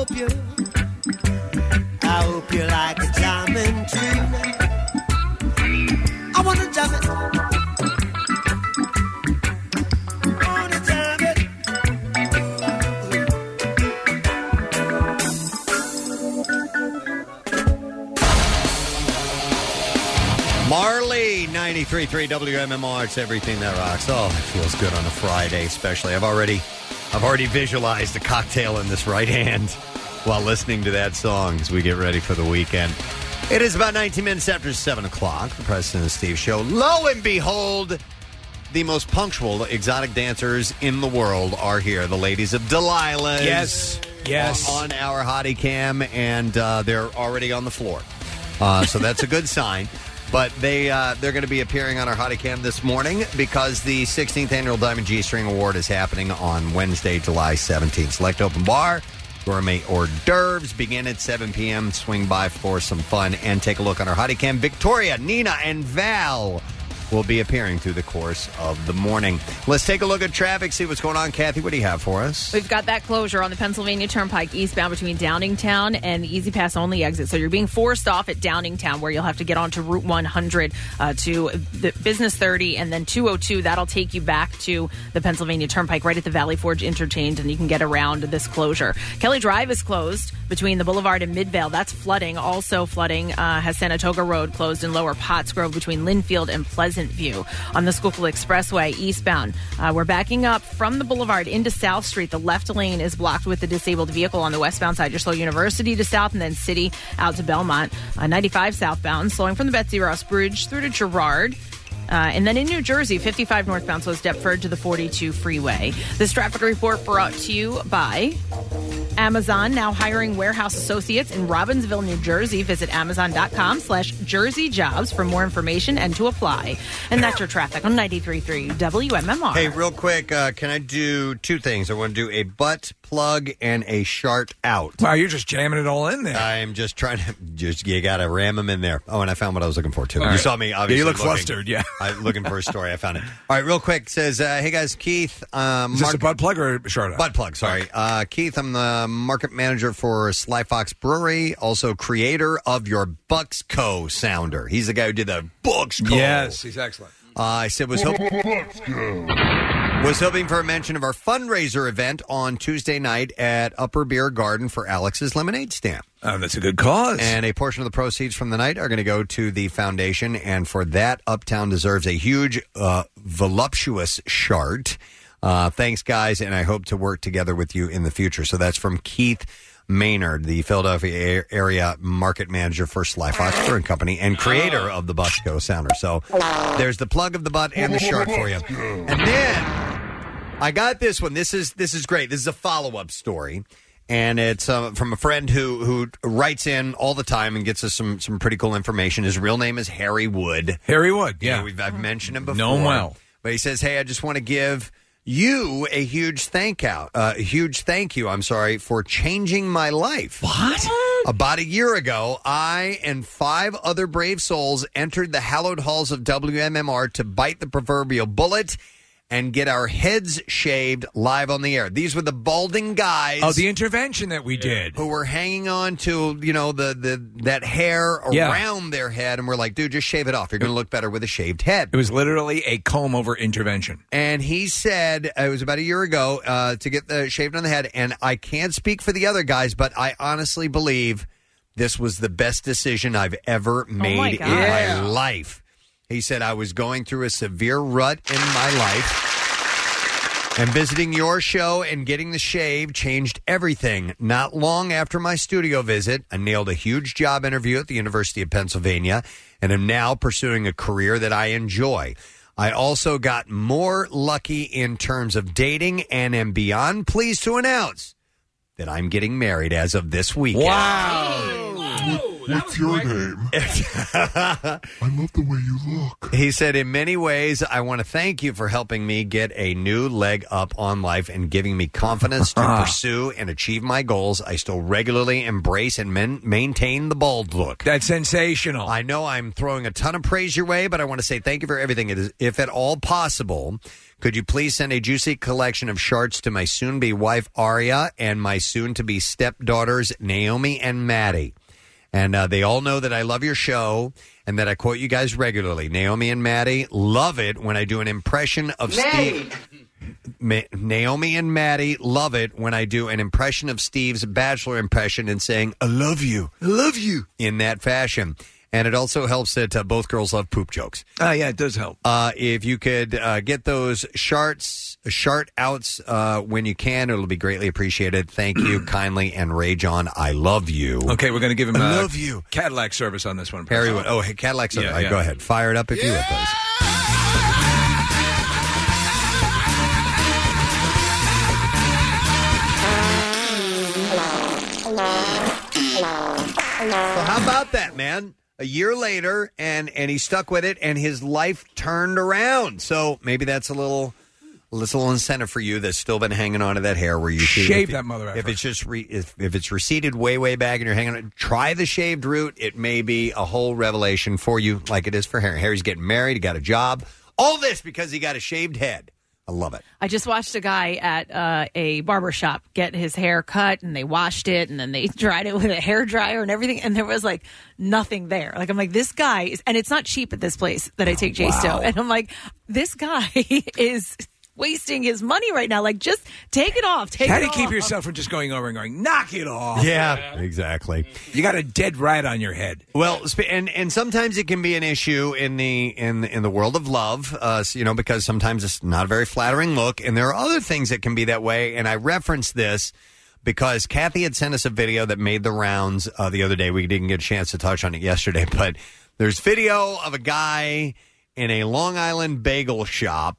hope you like a jamming tune. I wanna jam it. Marley, 93.3 WMMR. It's everything that rocks. Oh, it feels good on a Friday, especially. I've already visualized a cocktail in this right hand while listening to that song as we get ready for the weekend. It is about 19 minutes after 7 o'clock. The Preston and Steve Show. Lo and behold, the most punctual exotic dancers in the world are here. The ladies of Delilah's. Yes. On our hottie cam, and they're already on the floor. So that's a good sign. But they're going to be appearing on our hottie cam this morning because the 16th Annual Diamond G-String Award is happening on Wednesday, July 17th. Select open bar, gourmet hors d'oeuvres begin at 7 p.m. Swing by for some fun and take a look on our hottie cam. Victoria, Nina, and Val will be appearing through the course of the morning. Let's take a look at traffic, see what's going on. Kathy, what do you have for us? We've got that closure on the Pennsylvania Turnpike eastbound between Downingtown and the Easy Pass only exit. So you're being forced off at Downingtown, where you'll have to get onto Route 100 to the Business 30 and then 202. That'll take you back to the Pennsylvania Turnpike right at the Valley Forge interchange, and you can get around this closure. Kelly Drive is closed between the Boulevard and Midvale. That's flooding. Also flooding has Saratoga Road closed in Lower Pottsgrove between Linfield and Pleasant View. On the Schuylkill Expressway eastbound, we're backing up from the Boulevard into South Street. The left lane is blocked with the disabled vehicle. On the westbound side, you're slow University to South and then City out to Belmont. 95 southbound, slowing from the Betsy Ross Bridge through to Girard. And then in New Jersey, 55 northbound slows Deptford to the 42 freeway. This traffic report brought to you by Amazon, now hiring warehouse associates in Robbinsville, New Jersey. Visit Amazon.com/JerseyJobs for more information and to apply. And that's your traffic on 93.3 WMMR. Hey, real quick, can I do two things? I want to do a butt plug and a shart out. Wow, you're just jamming it all in there. I'm just trying to, you got to ram them in there. Oh, and I found what I was looking for, too. All You right. saw me, obviously. You look looking, flustered, yeah. I'm looking for a story. I found it. All right, real quick. Says, hey, guys, Keith. Is this a butt plug or a shart out? Butt plug, sorry. Keith, I'm the market manager for Sly Fox Brewery, also creator of your Bucks Co. sounder. He's the guy who did the Bucks Co. Yes, he's excellent. I said was hoping for a mention of our fundraiser event on Tuesday night at Upper Beer Garden for Alex's Lemonade Stand. Oh, that's a good cause. And a portion of the proceeds from the night are going to go to the foundation, and for that, Uptown deserves a huge, voluptuous shart. Thanks, guys, and I hope to work together with you in the future. So that's from Keith Maynard, the Philadelphia area market manager for Sly Fox Brewing Company and creator of the Busco Sounder. So there's the plug of the butt and the shart for you. And then I got this one. This is great. This is a follow-up story. And it's from a friend who writes in all the time and gets us some pretty cool information. His real name is Harry Wood. Harry Wood, yeah. I've mentioned him before. Know him well. But he says, hey, I just want to give you a huge thank you, for changing my life. What? About a year ago, I and 5 other brave souls entered the hallowed halls of WMMR to bite the proverbial bullet and get our heads shaved live on the air. These were the balding guys. Oh, the intervention that we did. Who were hanging on to, that hair around their head. And we're like, dude, just shave it off. You're going to look better with a shaved head. It was literally a comb-over intervention. And he said, it was about a year ago, to get the shaved on the head. And I can't speak for the other guys, but I honestly believe this was the best decision I've ever made in my life. He said, I was going through a severe rut in my life, and visiting your show and getting the shave changed everything. Not long after my studio visit, I nailed a huge job interview at the University of Pennsylvania and am now pursuing a career that I enjoy. I also got more lucky in terms of dating and am beyond pleased to announce that I'm getting married as of this weekend. Wow. What's your name? I love the way you look. He said, in many ways, I want to thank you for helping me get a new leg up on life and giving me confidence to pursue and achieve my goals. I still regularly embrace and maintain the bald look. That's sensational. I know I'm throwing a ton of praise your way, but I want to say thank you for everything. It is, if at all possible, could you please send a juicy collection of sharts to my soon-be wife, Aria, and my soon-to-be stepdaughters, Naomi and Maddie? And they all know that I love your show and that I quote you guys regularly. Naomi and Maddie love it when I do an impression of Steve. Naomi and Maddie love it when I do an impression of Steve's Bachelor impression and saying, I love you. I love you. In that fashion. And it also helps that both girls love poop jokes. Yeah, it does help. If you could get those shart outs when you can, it'll be greatly appreciated. Thank you kindly, and Ray John, I love you. Okay, we're going to give him I love you. Cadillac service on this one. Harry, hey, Cadillac service. Yeah, yeah. Go ahead. Fire it up if you would, please. So how about that, man? A year later, and he stuck with it, and his life turned around. So maybe that's a little incentive for you that's still been hanging on to that hair. Where you shave that mother effer. If it's just if it's receded way back, and you're hanging on, try the shaved root. It may be a whole revelation for you, like it is for Harry. Harry's getting married. He got a job. All this because he got a shaved head. I love it. I just watched a guy at a barber shop get his hair cut, and they washed it, and then they dried it with a hair dryer and everything, and there was like nothing there. Like, I'm like, this guy is, and it's not cheap at this place that I take Jace to, and I'm like, this guy is wasting his money right now. Like, just take it off. How do you keep yourself from just going over and going, knock it off? Yeah, exactly. You got a dead rat on your head. Well, and sometimes it can be an issue in the world of love, because sometimes it's not a very flattering look, and there are other things that can be that way. And I referenced this because Kathy had sent us a video that made the rounds the other day. We didn't get a chance to touch on it yesterday, but there's video of a guy in a Long Island bagel shop.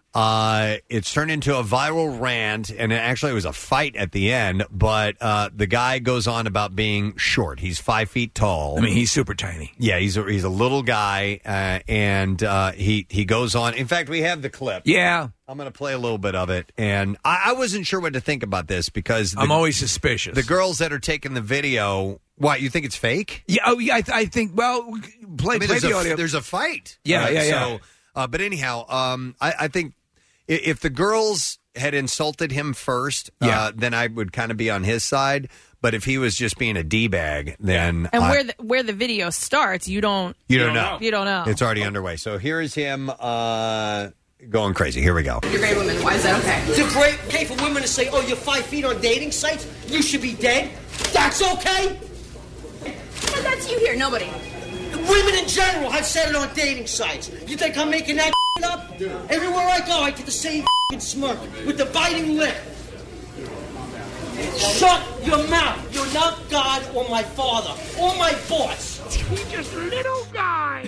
It's turned into a viral rant, and it was a fight at the end, but the guy goes on about being short. He's 5 feet tall. I mean, he's super tiny. Yeah, he's a little guy, and he goes on. In fact, we have the clip. Yeah. I'm going to play a little bit of it, and I wasn't sure what to think about this because... I'm always suspicious. The girls that are taking the video... What, you think it's fake? Yeah, I think, well, play the audio. There's a fight. Yeah. But anyhow, I think... If the girls had insulted him first, then I would kind of be on his side. But if he was just being a D-bag, then... And where the video starts, you don't know. You don't know. It's already underway. So here is him going crazy. Here we go. You're great women. Why is that okay? It's okay for women to say, oh, you're 5 feet on dating sites? You should be dead? That's okay? But that's you here, nobody. Women in general have said it on dating sites. You think I'm making that up? Everywhere I go, I get the same smirk with the biting lip. Shut your mouth. You're not God or my father or my boss. He's just a little guy.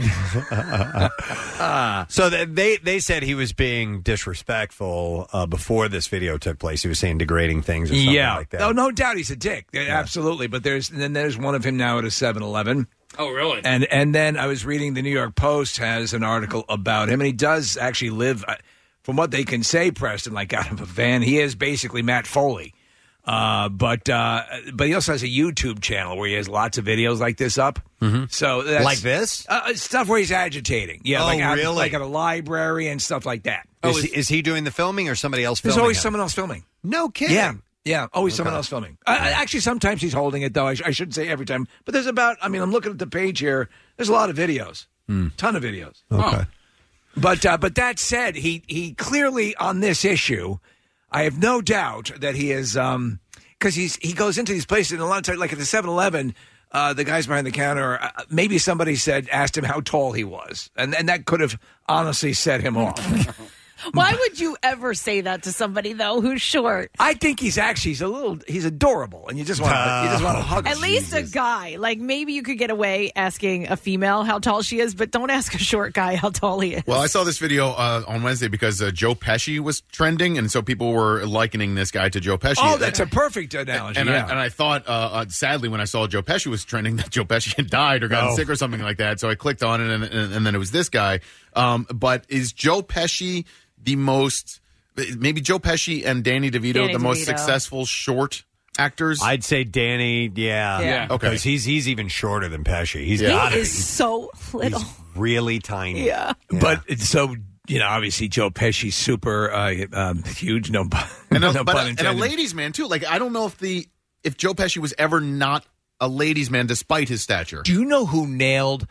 So they said he was being disrespectful before this video took place. He was saying degrading things or something like that. Oh, no doubt he's a dick. Absolutely. But there's one of him now at a 7-Eleven. Oh, really? And then I was reading the New York Post has an article about him, and he does actually live, from what they can say, Preston, like out of a van. He is basically Matt Foley. But he also has a YouTube channel where he has lots of videos like this up. Mm-hmm. So that's, like this? Stuff where he's agitating. Yeah, really? Like at a library and stuff like that. Is he doing the filming or somebody else filming? There's always him? someone else filming. No kidding. Yeah, always someone else filming. Actually, sometimes he's holding it, though. I shouldn't say every time. But there's I'm looking at the page here. There's a lot of videos. Ton of videos. Okay. But that said, he clearly, on this issue, I have no doubt that he is, because he goes into these places, and a lot of times, like at the 7-Eleven, the guys behind the counter, maybe somebody asked him how tall he was. And that could have honestly set him off. Why would you ever say that to somebody though who's short? I think he's adorable, and you just want to hug him. At least a guy. Like maybe you could get away asking a female how tall she is, but don't ask a short guy how tall he is. Well, I saw this video on Wednesday because Joe Pesci was trending, and so people were likening this guy to Joe Pesci. Oh, that's a perfect analogy. And I thought, sadly, when I saw Joe Pesci was trending, that Joe Pesci had died or gotten sick or something like that. So I clicked on it, and then it was this guy. But is Joe Pesci the most, maybe Joe Pesci and Danny DeVito, the most successful short actors? I'd say Danny, yeah. Okay. Because he's even shorter than Pesci. He is so little. He's really tiny. Yeah. But so, obviously Joe Pesci's super huge, no pun intended. And a ladies' man, too. Like, I don't know if Joe Pesci was ever not a ladies' man despite his stature. Do you know who nailed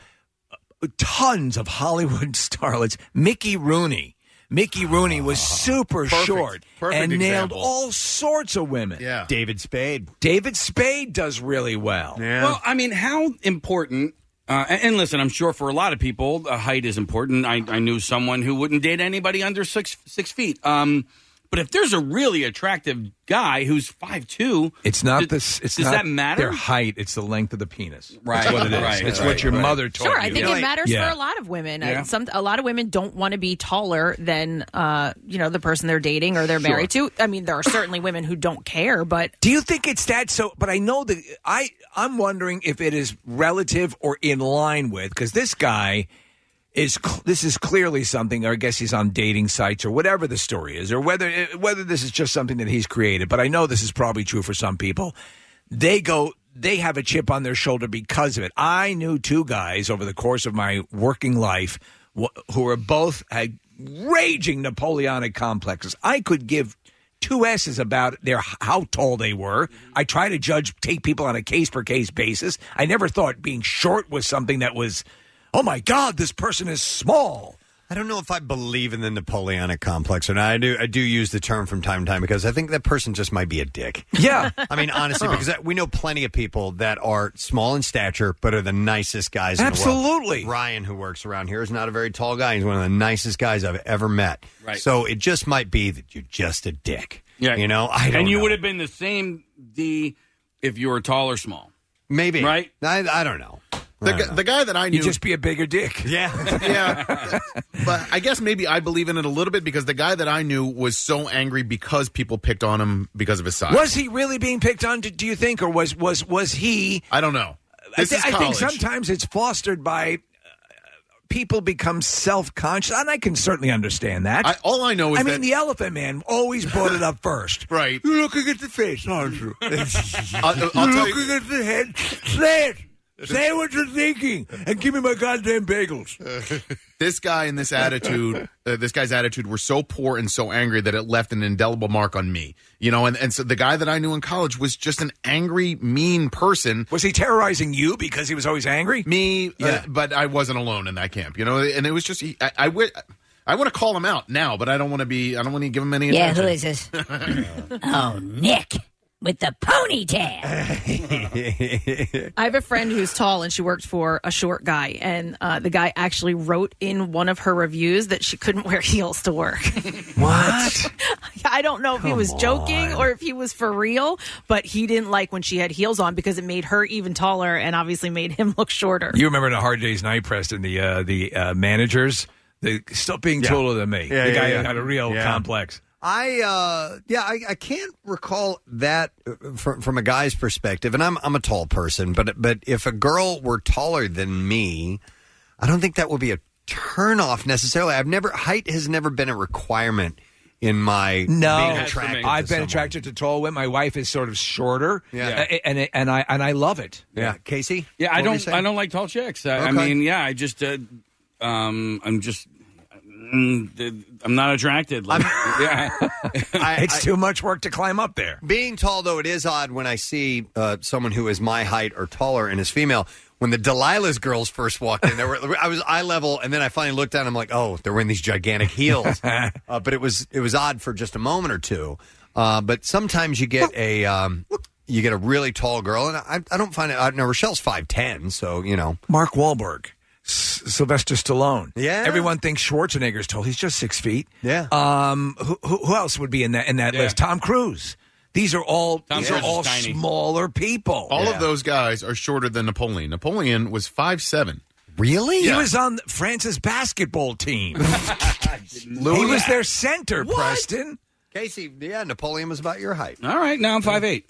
tons of Hollywood starlets? Mickey Rooney. Mickey Rooney was super short and nailed all sorts of women. Yeah. David Spade. David Spade does really well. Yeah. Well, I mean, how important... and listen, I'm sure for a lot of people, height is important. I knew someone who wouldn't date anybody under 6 feet. But if there's a really attractive guy who's 5'2", it's not does not that matter? Their height; it's the length of the penis. Right. That's what it is. Right. It's Right. what your Right. mother told Sure, you. I think it matters Yeah. for a lot of women. Yeah. A lot of women don't want to be taller than the person they're dating or they're married to. I mean, there are certainly women who don't care, but Do you think it's that? So, but I know that I'm wondering if it is relative or in line with, because this guy this is clearly something, or I guess he's on dating sites or whatever the story is, or whether this is just something that he's created. But I know this is probably true for some people. They have a chip on their shoulder because of it. I knew two guys over the course of my working life who were both had raging Napoleonic complexes. I could give two S's about how tall they were. I try to take people on a case-per-case basis. I never thought being short was something that was, oh, my God, this person is small. I don't know if I believe in the Napoleonic complex or not. I do use the term from time to time because I think that person just might be a dick. Yeah. I mean, honestly, because we know plenty of people that are small in stature but are the nicest guys in the world. Absolutely. Ryan, who works around here, is not a very tall guy. He's one of the nicest guys I've ever met. Right. So it just might be that you're just a dick. Yeah. You know? I don't and you know. would have been the same D if you were tall or small. Maybe. Right? I don't know. The guy that I knew... You just be a bigger dick. Yeah. Yeah. But I guess maybe I believe in it a little bit because the guy that I knew was so angry because people picked on him because of his size. Was he really being picked on, do you think, or was he... I don't know. I This is think college. sometimes it's fostered by people become self-conscious, and I can certainly understand that. All I know is I that... mean, the Elephant Man always brought it up first. Right. You're looking at the face, aren't you? I'll You're tell you... looking at the head. Say it. Say what you're thinking, and give me my goddamn bagels. This guy and this attitude, this guy's attitude were so poor and so angry that it left an indelible mark on me. You know, and so the guy that I knew in college was just an angry, mean person. Was he terrorizing you because he was always angry? Me, but I wasn't alone in that camp, you know, and it was just, I want to call him out now, but I don't want to give him any attention. Yeah, who is this? Oh, Nick. With the ponytail. I have a friend who's tall and she worked for a short guy, and the guy actually wrote in one of her reviews that she couldn't wear heels to work. What? I don't know if he was joking or if he was for real, but he didn't like when she had heels on because it made her even taller and obviously made him look shorter. You remember in A Hard Day's Night, Preston, the managers, they still being taller than me. Yeah, the guy yeah. had a real complex. I can't recall that from a guy's perspective, and I'm a tall person, but if a girl were taller than me, I don't think that would be a turnoff necessarily. Height has never been a requirement in my being attracted. I've to been attracted to tall women. My wife is sort of shorter, and I love it. Yeah, Casey. Yeah, I don't like tall chicks. I mean, yeah, I just I'm not attracted. Like, It's too much work to climb up there. Being tall, though, it is odd when I see someone who is my height or taller and is female. When the Delilah's girls first walked in, I was eye level, and then I finally looked down. And I'm like, oh, they're wearing these gigantic heels. But it was odd for just a moment or two. But sometimes you get a really tall girl, and I don't find it odd. Now Rochelle's 5'10", so you know. Mark Wahlberg Sylvester Stallone. Yeah. Everyone thinks Schwarzenegger's tall. He's just 6 feet. Yeah. Who else would be in that list? Tom Cruise. These are all tiny. smaller people. All of those guys are shorter than Napoleon. Napoleon was 5'7". Really? He was on France's basketball team. He was their center, Preston. Casey, yeah, Napoleon was about your height. All right, now I'm 5'8".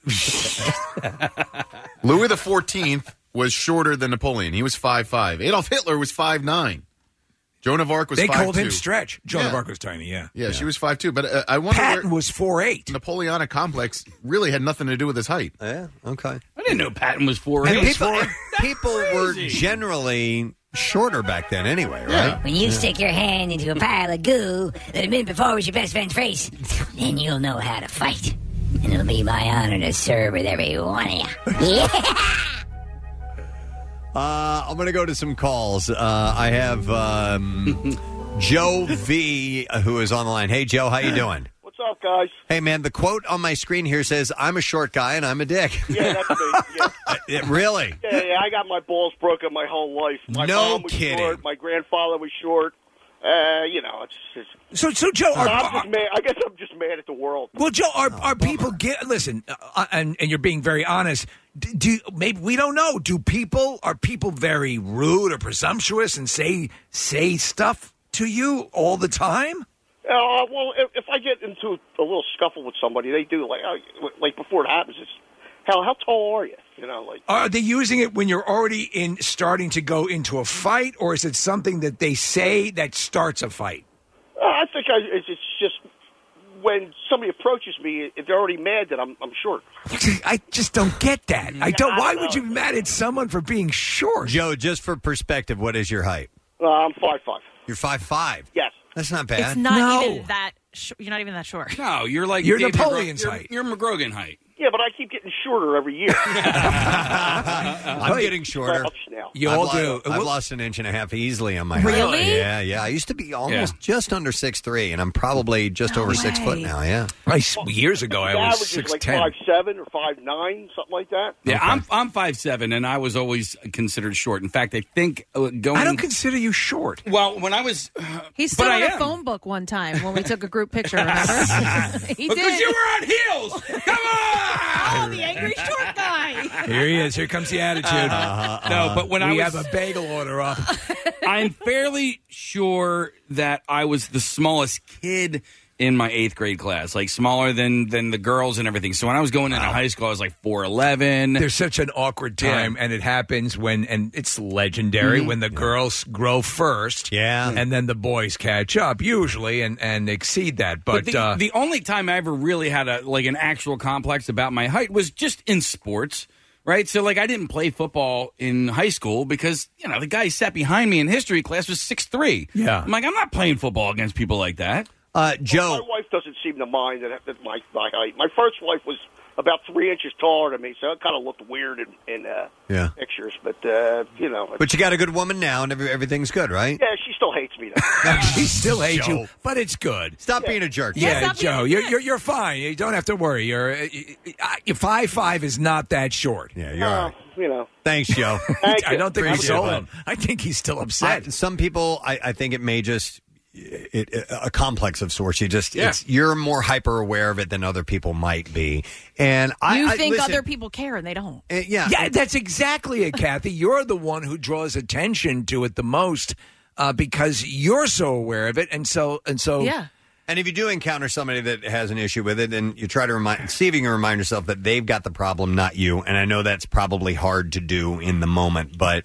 Louis XIV was shorter than Napoleon. He was 5'5". Adolf Hitler was 5'9". Joan of Arc was 5'2". They called him Stretch. Joan of Arc was tiny, Yeah, she was 5'2". But I wonder Patton was 4'8". Napoleonic complex really had nothing to do with his height. Yeah, okay. I didn't know Patton was 4'8". People were generally shorter back then anyway, right? When you stick your hand into a pile of goo that a minute before was your best friend's face, then you'll know how to fight. And it'll be my honor to serve with every one of you. Yeah! I'm going to go to some calls. I have Joe V, who is on the line. Hey, Joe, how you doing? What's up, guys? Hey, man, the quote on my screen here says, I'm a short guy and I'm a dick. Yeah, that's me. Yeah. Really? Yeah, I got my balls broken my whole life. My No mom was kidding. short. My grandfather was short. It's So Joe, I'm just mad. I guess I'm just mad at the world. Well, Joe, are people listen? And you're being very honest. Do maybe we don't know? Are people very rude or presumptuous and say stuff to you all the time? Well, if I get into a little scuffle with somebody, they do like before it happens. It's how tall are you? You know, like Are they using it when you're already starting to go into a fight, or is it something that they say that starts a fight? I think it's just when somebody approaches me, they're already mad that I'm short. I just don't get that. Why would you be mad at someone for being short? Joe, just for perspective, what is your height? I'm 5'5". You're 5'5". Yes. That's not bad. It's not even that. You're not even that short. No, you're like You're Dave Napoleon's McGro- height. You're McGrogan height. Yeah, but I keep getting shorter every year. I'm getting shorter. You all do. I've lost an inch and a half easily on my height. Really? Yeah. I used to be almost just under 6'3", and I'm probably just over 6 foot now. Yeah. Years ago, I was The average is 6'10". like 5'7" or 5'9", something like that. Yeah, I'm 5'7", and I was always considered short. In fact, I think going. I don't consider you short. Well, when I was, He stood on a phone book one time when we took a group picture. Remember? He did. Because you were on heels. Come on! Oh, the angry short guy. Here he is. Here comes the attitude. No, but when we I was, have a bagel order up. I'm fairly sure that I was the smallest kid in my 8th grade class, like smaller than the girls and everything. So when I was going into high school, I was like 4'11". There's such an awkward time, and it happens and it's legendary when the girls grow first, and then the boys catch up usually and exceed that. But the only time I ever really had an actual complex about my height was just in sports. Right, so I didn't play football in high school because the guy who sat behind me in history class was 6'3". Yeah, I'm like, I'm not playing football against people like that. Joe, my wife doesn't seem to mind that my height. My first wife was about 3 inches taller than me, so it kind of looked weird in pictures. But But you got a good woman now, and everything's good, right? Yeah, she still hates me though. she still hates Joe. you, but it's good. Stop being a jerk. Yeah, Joe, you're fine. You don't have to worry. You're 5'5" is not that short. Yeah, you're all right. Thanks, Joe. I don't think Appreciate so. it. I think he's still upset. Some people, I think it may just a complex of sorts. You're more hyper aware of it than other people might be, and You I think listen, other people care and they don't. Yeah, that's exactly it, Kathy. You're the one who draws attention to it the most because you're so aware of it, and so yeah. And if you do encounter somebody that has an issue with it, then you try to see if you can remind yourself that they've got the problem, not you. And I know that's probably hard to do in the moment, but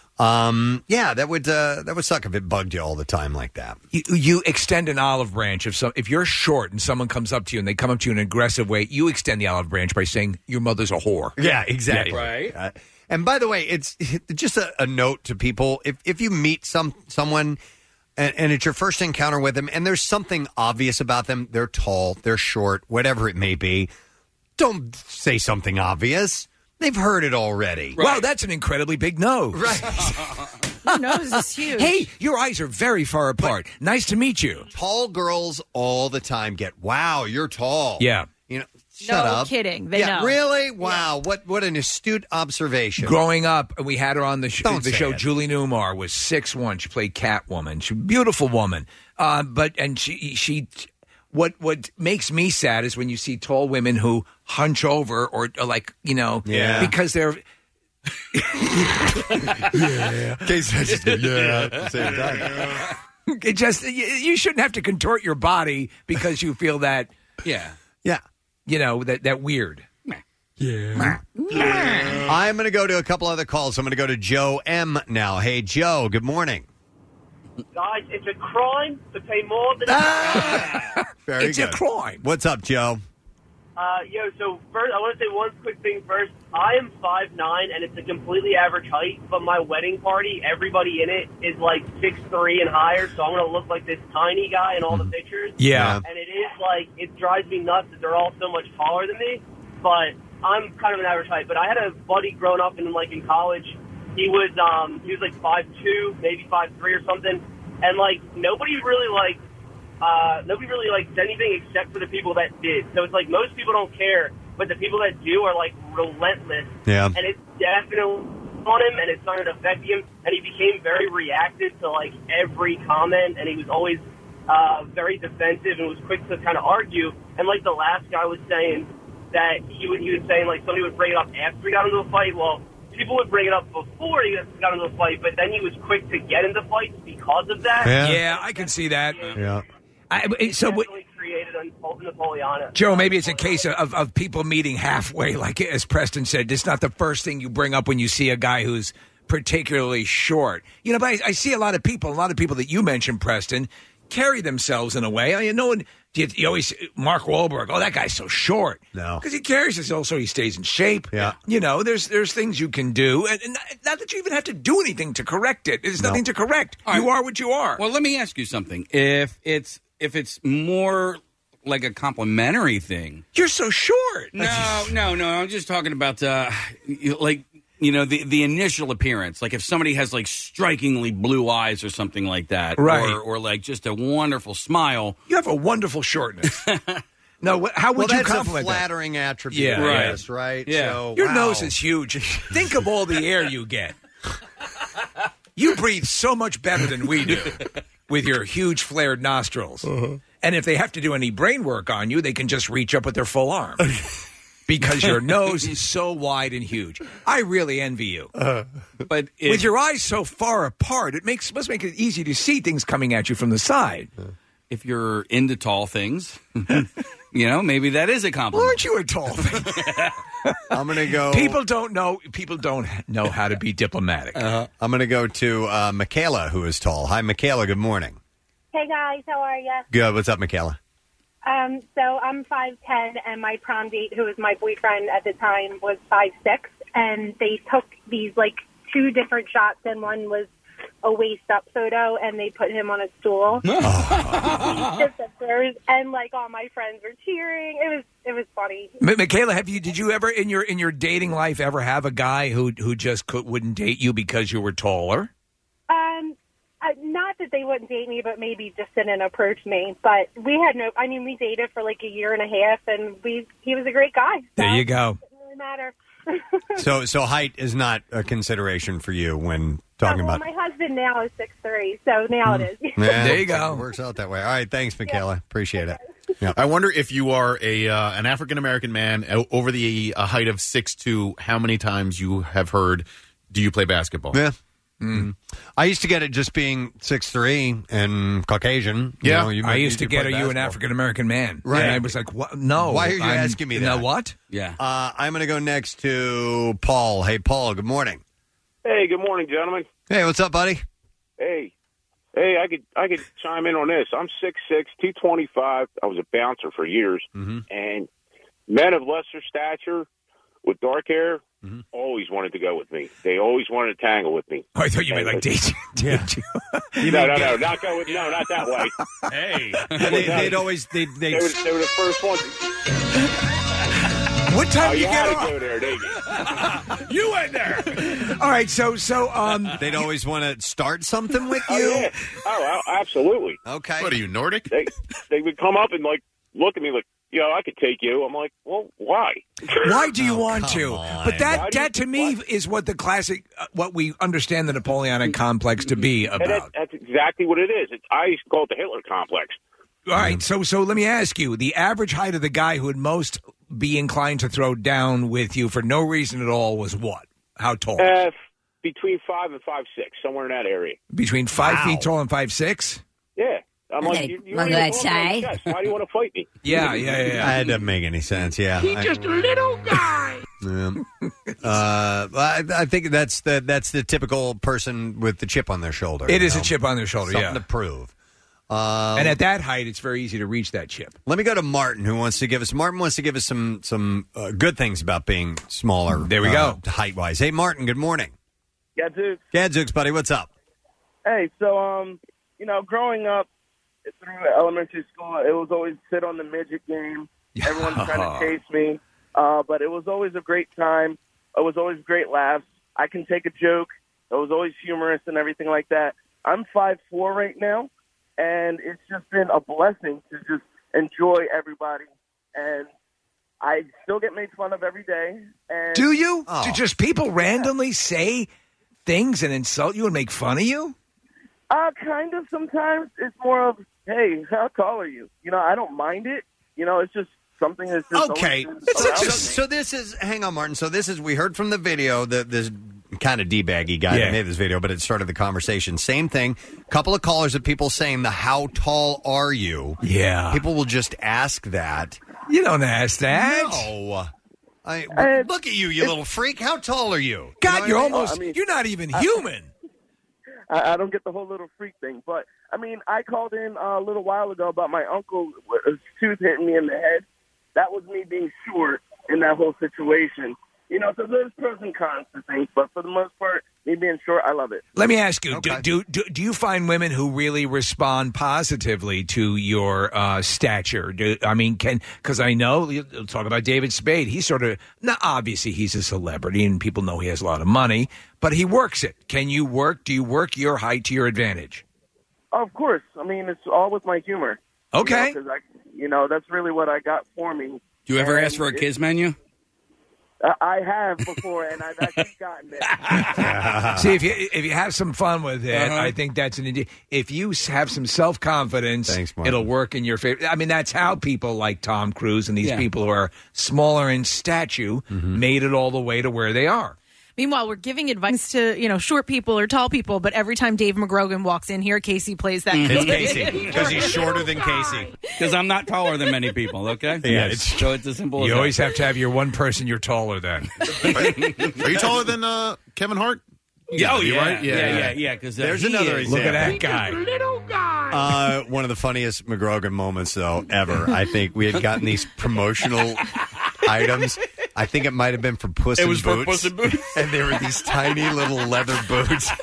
that would suck if it bugged you all the time like that. You extend an olive branch if you're short and someone comes up to you and they come up to you in an aggressive way. You extend the olive branch by saying your mother's a whore. Yeah, exactly. Yeah, right. And by the way, it's just a note to people: if you meet someone. And it's your first encounter with them, and there's something obvious about them. They're tall, they're short, whatever it may be. Don't say something obvious. They've heard it already. Right. Wow, that's an incredibly big nose. Right. Your nose is huge. Hey, your eyes are very far apart. Nice to meet you. Tall girls all the time get, wow, you're tall. Yeah. Shut no up. kidding. They Yeah, know. really? Wow. What an astute observation. Growing up, we had her on the show. Don't say it. Julie Newmar was 6'1". She played Catwoman. She's a beautiful woman. But she what makes me sad is when you see tall women who hunch over or like, because they're Casey, I just go, at the same time. it just you shouldn't have to contort your body because you feel that Yeah. that weird. Yeah. I'm going to go to a couple other calls. I'm going to go to Joe M now. Hey, Joe, good morning. Guys, it's a crime to pay more than Very It's good. a crime. What's up, Joe? So first, I want to say one quick thing first. I am 5'9", and it's a completely average height, but my wedding party, everybody in it is like 6'3" and higher, so I'm going to look like this tiny guy in all the pictures. Yeah. And it is like, it drives me nuts that they're all so much taller than me, but I'm kind of an average height. But I had a buddy growing up in college. He was like 5'2", maybe 5'3" or something, and like nobody really said anything except for the people that did. So it's like most people don't care, but the people that do are like relentless. Yeah. And it's definitely on him, and it started affecting him, and he became very reactive to like every comment, and he was always very defensive and was quick to kind of argue. And like the last guy was saying that he was saying like somebody would bring it up after he got into a fight. Well, people would bring it up before he got into a fight, but then he was quick to get into fights because of that. Yeah, I can see that. Yeah. Definitely created Napoleonic. Joe, maybe it's a case of people meeting halfway, like as Preston said. It's not the first thing you bring up when you see a guy who's particularly short. But I see a lot of people that you mentioned, Preston, carry themselves in a way. I mean, you always Mark Wahlberg. Oh, that guy's so short. No, because he carries himself, so he stays in shape. Yeah, there's things you can do, and not that you even have to do anything to correct it. There's nothing to correct. You are what you are. Well, let me ask you something. If it's more like a complimentary thing, you're so short. No. I'm just talking about the initial appearance. Like if somebody has like strikingly blue eyes or something like that, right? Or like just a wonderful smile. You have a wonderful shortness. No, how would you that's compliment a flattering attribute? Yeah, right. Right. Yeah, So, your wow. nose is huge. Think of all the air you get. You breathe so much better than we do with your huge flared nostrils. Uh-huh. And if they have to do any brain work on you, they can just reach up with their full arm. Because your nose is so wide and huge. I really envy you. But with your eyes so far apart, it must make it easy to see things coming at you from the side. If you're into tall things, maybe that is a compliment. Well, aren't you a tall thing? I'm going to go. People don't know how to be diplomatic. I'm going to go to Michaela, who is tall. Hi, Michaela. Good morning. Hey guys, how are you? Good. What's up, Michaela? So I'm 5'10", and my prom date, who was my boyfriend at the time, was 5'6", and they took these like two different shots, and one was a waist up photo, and they put him on a stool. And like all my friends were cheering. It was funny. Michaela, did you ever in your dating life ever have a guy who just wouldn't date you because you were taller? Not that they wouldn't date me, but maybe just didn't approach me. But we had we dated for like a year and a half, and he was a great guy. So there you go. It didn't really matter. So height is not a consideration for you when talking about. My husband now is 6'3", so now it is. Yeah, there you go. It works out that way. All right, thanks, Michaela. Appreciate it. Yeah. I wonder if you are an African American man over the height of 6'2", how many times you have heard, "Do you play basketball?" Yeah. Mm. I used to get it just being 6'3" and Caucasian. Yeah, I used to get, "Are you an African American man?" Right. And I was like, "What? No." Why are you asking me that? No, what? Yeah. I'm going to go next to Paul. Hey, Paul. Good morning. Hey, good morning, gentlemen. Hey, what's up, buddy? Hey, I could chime in on this. I'm 6'6", 225. I was a bouncer for years, and men of lesser stature with dark hair always wanted to go with me. They always wanted to tangle with me. Oh, I thought you meant like date you. No, not go with. No, not that way. Hey, they'd always they were the first ones. What time you get had off? to go there, didn't you? You went there. All right, so they'd always want to start something with you. Oh, yeah. Oh, absolutely. Okay. What are you, Nordic? They would come up and like look at me like, I could take you. I'm like, well, why? Why do you want to? on. But that to me is what the classic, what we understand the Napoleonic complex to be And about. that's exactly what it is. I used to call it the Hitler complex. All right, so let me ask you: the average height of the guy who would most be inclined to throw down with you for no reason at all was what? How tall? Between 5 and 5'6", somewhere in that area. Between 5 feet tall and 5'6". Yeah. I'm like, you wanna go outside? Why do you want to fight me? Yeah. That doesn't make any sense. Yeah, He's just a little guy. I think that's the typical person with the chip on their shoulder. It is a chip on their shoulder. Something yeah, to prove. And at that height, it's very easy to reach that chip. Let me go to Martin, who wants to give us. Martin wants to give us some good things about being smaller. There we go. Height wise. Hey, Martin. Good morning. Gadzooks. Gadzooks, buddy. What's up? Hey, so growing up through elementary school, it was always sit on the midget game. Everyone's trying to chase me, but it was always a great time. It was always great laughs. I can take a joke. It was always humorous and everything like that. I'm 5'4" right now, and it's just been a blessing to just enjoy everybody. And I still get made fun of every day. And Do you? Do just people randomly say things and insult you and make fun of you? Kind of. Sometimes it's more of, hey, how tall are you? I don't mind it. It's just something that's just Okay. So this is, hang on, Martin. So this is, we heard from the video that this kind of D-baggy guy that made this video, but it started the conversation. Same thing. Couple of callers of people saying how tall are you? Yeah. People will just ask that. You don't ask that. No. Look at you, you little freak. How tall are you? God, You know you're what I mean? almost, you're not even human. I don't get the whole little freak thing. But, I called in a little while ago about my uncle, his tooth hitting me in the head. That was me being short in that whole situation. So there's pros and cons to things, but for the most part, me being short, I love it. Let me ask you, do you find women who really respond positively to your stature? Because I know, you'll talk about David Spade. He's sort of, now obviously he's a celebrity and people know he has a lot of money, but he works it. Do you work your height to your advantage? Of course. It's all with my humor. Okay. Because that's really what I got for me. Do you ever ask for a kiss menu? I have before, and I've actually gotten it. See, if you have some fun with it, I think that's an idea. If you have some self-confidence, it'll work in your favor. That's how people like Tom Cruise and these people who are smaller in stature made it all the way to where they are. Meanwhile, we're giving advice to, short people or tall people, but every time Dave McGrogan walks in here, Casey plays that. It's Casey, because he's shorter than Casey. Because I'm not taller than many people, okay? Yeah, so it's as simple as you that. always have to have your one person you're taller than. Are you taller than Kevin Hart? Yeah, right? Yeah. Because there's another example. Look at that guy. Little guy. One of the funniest McGrogan moments, though, ever. I think we had gotten these promotional items. I think it might have been for Puss in Boots. It was for Puss in Boots. And they were these tiny little leather boots.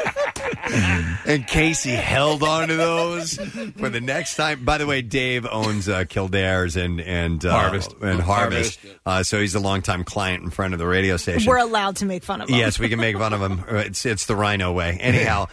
And Casey held on to those for the next time. By the way, Dave owns Kildare's and Harvest. So he's a longtime client in front of the radio station. We're allowed to make fun of him. Yes, we can make fun of him. It's the Rhino way. Anyhow,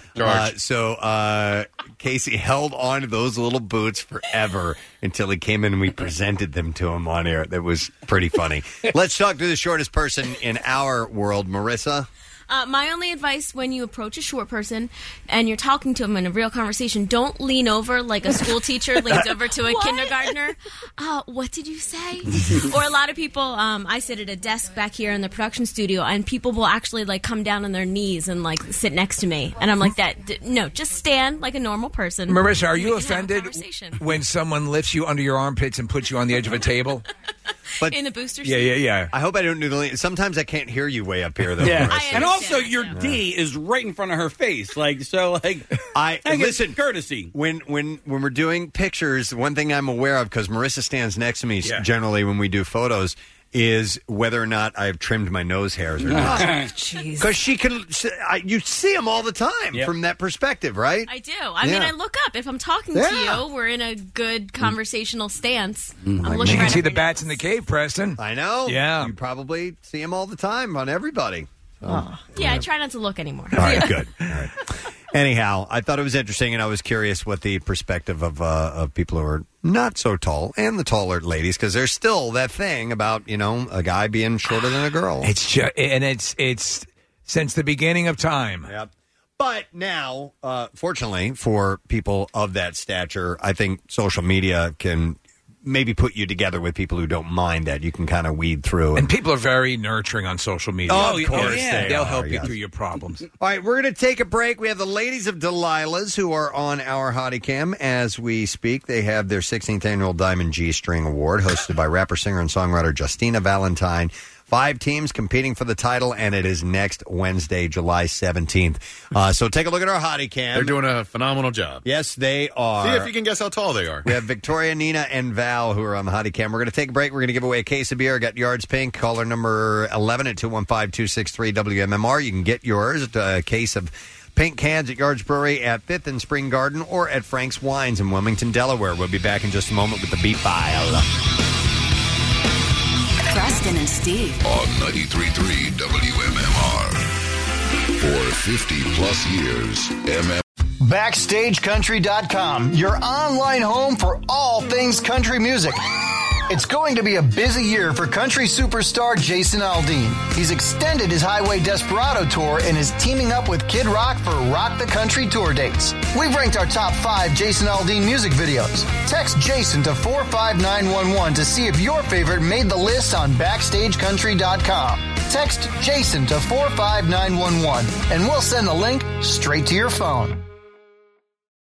Casey held on to those little boots forever until he came in and we presented them to him on air. That was pretty funny. Let's talk to the shortest person in our world, Marissa. My only advice when you approach a short person and you're talking to them in a real conversation, don't lean over like a school teacher leans over to a kindergartner. What did you say? Or a lot of people, I sit at a desk back here in the production studio and people will actually come down on their knees and sit next to me. And I'm like no, just stand like a normal person. Marissa, are you offended when someone lifts you under your armpits and puts you on the edge of a table? But in the booster seat? Yeah. I hope I don't do the. Sometimes I can't hear you way up here, though. Yeah, Marissa. and also your D is right in front of her face. I listen. Courtesy. When we're doing pictures, one thing I'm aware of, because Marissa stands next to me generally when we do photos, is whether or not I've trimmed my nose hairs or not. Because she can, you see them all the time from that perspective, right? I do. I mean, I look up. If I'm talking to you, we're in a good conversational stance. I'm looking you can right see up the your bats in the cave, Preston. I know. Yeah. You probably see them all the time on everybody. Yeah, I try not to look anniemore. All right, good. All right. Anyhow, I thought it was interesting, and I was curious what the perspective of people who are not so tall and the taller ladies, because there's still that thing about a guy being shorter than a girl. It's just, and it's since the beginning of time. Yep. But now, fortunately for people of that stature, I think social media can maybe put you together with people who don't mind that. You can kind of weed through. And people are very nurturing on social media. Oh, of course. They'll help you yes. through your problems. All right, we're going to take a break. We have the ladies of Delilah's who are on our Hottie Cam as we speak. They have their 16th annual Diamond G-String Award, hosted by rapper, singer, and songwriter Justina Valentine. 5 teams competing for the title, and it is next Wednesday, July 17th. So take a look at our Hottie Cam. They're doing a phenomenal job. Yes, they are. See if you can guess how tall they are. We have Victoria, Nina, and Val who are on the Hottie Cam. We're going to take a break. We're going to give away a case of beer. I got Yards Pink. Caller number 11 at 215-263-WMMR. You can get yours, a case of pink cans at Yards Brewery at 5th and Spring Garden or at Frank's Wines in Wilmington, Delaware. We'll be back in just a moment with the Beat File. Preston and Steve on 93.3 WMMR. For 50-plus years, BackstageCountry.com, your online home for all things country music. It's going to be a busy year for country superstar Jason Aldean. He's extended his Highway Desperado tour and is teaming up with Kid Rock for Rock the Country tour dates. We've ranked our top 5 Jason Aldean music videos. Text Jason to 45911 to see if your favorite made the list on BackstageCountry.com. Text Jason to 45911 and we'll send the link straight to your phone.